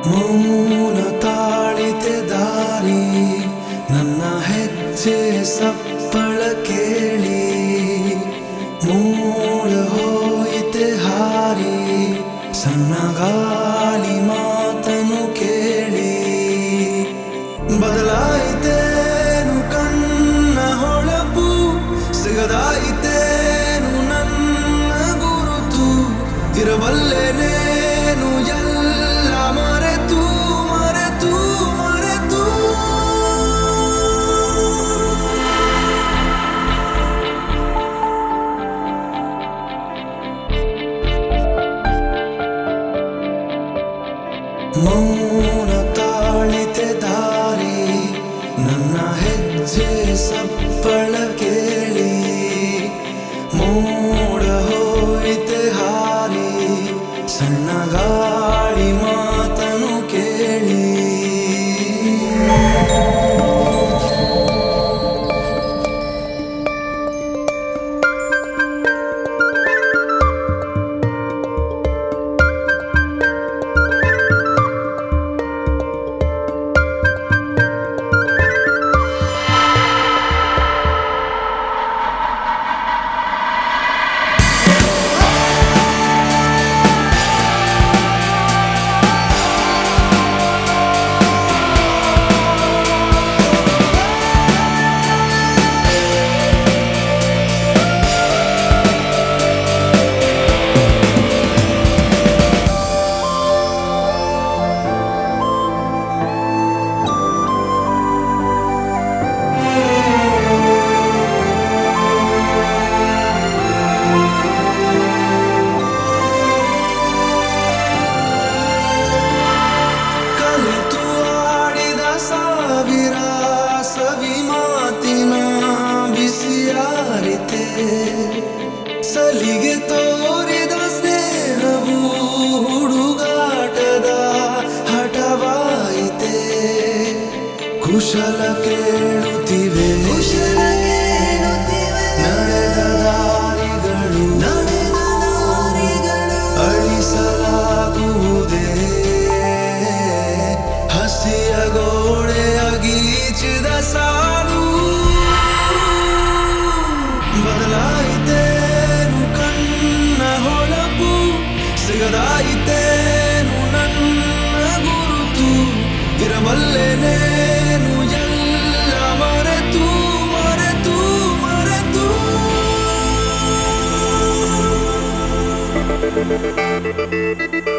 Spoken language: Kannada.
ಮೌನ ತಾಳಿತೆ ದಾರಿ ನನ್ನ ಹೆಜ್ಜೆ ಸಪ್ಪಳ ಕೇಳಿ ಮೋಡ ಹೋಯಿತೆ ಹಾರಿ ಸಣ್ಣ ಗಾಳಿ ಮಾತನು ಕೇಳಿ ಬದಲಾಯಿತೇನು ಕಣ್ಣ ಹೊಳಪು ಸಿಗದಾಯಿತೇನು ನನ್ನ ಗುರುತು ಇರಬಲ್ಲೆನೇನು ಎಲ್ಲ ಮರೆತು ಮರೆತು ಮರೆತು ಮೌನ ತಾಳಿತೆ ದಾರಿ ನನ್ನ ಹೆಜ್ಜೆ ಸಪ್ಪಳ ಕೇಳಿ ಮೋಡ ಹೋಯಿತೆ ಹಾರಿ ಸಣ್ಣ ಗಾಳಿ ಮಾತನು ಕೇಳಿ ಸಲಿಗೆ ತೋರಿದ ಸ್ನೇಹವು ಹುಡುಗಾಟದ ಹಠವಾಯಿತೆ ಕುಶಲ ಕೇಳುತ್ತಿವೆ ನಡೆದ ದಾರಿಗಳು ಅಳಿಸಲಾಗುವುದೇ ಹಸಿಯ ಗೋಡೆಯ ಗೀಚಿದ ಸಾಲು ಬದಲಾಯಿತೇನು ಕಣ್ಣ ಹೊಳಪು ಸಿಗದಾಯಿತೇನು ನನ್ನ ಗುರುತು ಇರಬಲ್ಲೆನೇನು ಎಲ್ಲ ಮರೆತು ಮರೆತು ಮರೆತು